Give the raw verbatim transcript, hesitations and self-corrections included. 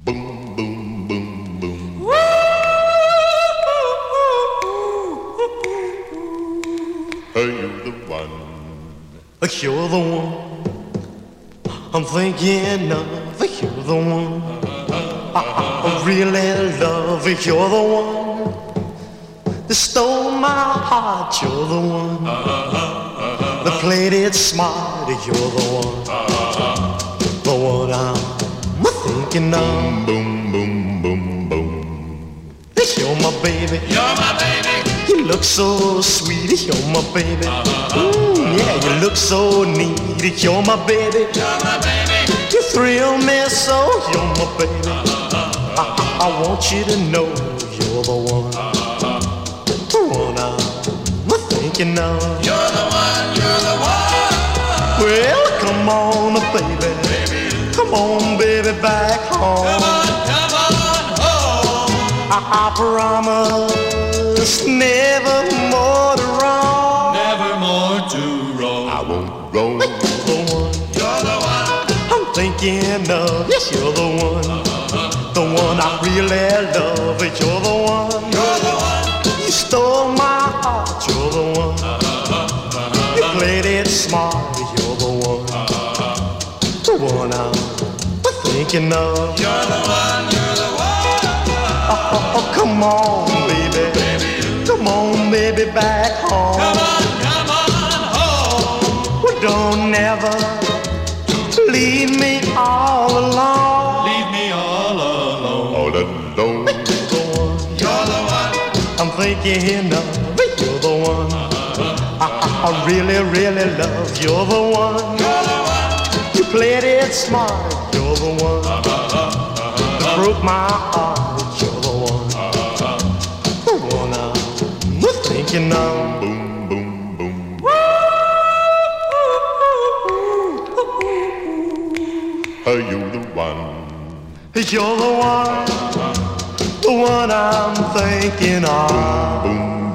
Boom, boom, boom, boom. Woo! Are you the one? You're the one I'm thinking of. You're the one I, I really love. You're the one that stole my heart. You're the one that played it smart. You're the one, the one I'm thinking of. Boom, boom, boom, boom. You're my baby. You're my baby. You look so sweet. You're my baby. Ooh, yeah, you look so neat. You're my baby. You're my baby. You thrill me so. You're my baby. I, I, I want you to know you're the one, the one I'm thinking of. You're the one, you're the one. Well, come on, baby. Baby. Come on, baby, back home. Come on, come on home. I, I promise never more to wrong. Never more to roam. I won't roam. The one You're the one. I'm thinking of. Yes, you're the one, the one I really love. You're the one. You're the one. You stole my heart. You're the one. You played it smart. You're the one, the one I'm thinking of. You're the one, you're the one. Oh, oh, oh, come on, baby. Baby. Come on, baby, back home. Come on, come on home. Well, don't never leave me all alone. Leave me all alone. All alone. The one You're the one. I'm thinking of. You're the one I, I, I really, really love. You're the one. You're the one. You played it smart. You're the one that broke my heart. You're the one, the one I'm thinking of. Boom, boom, boom. Are you the one? You're the one, the one I'm thinking of. Boom,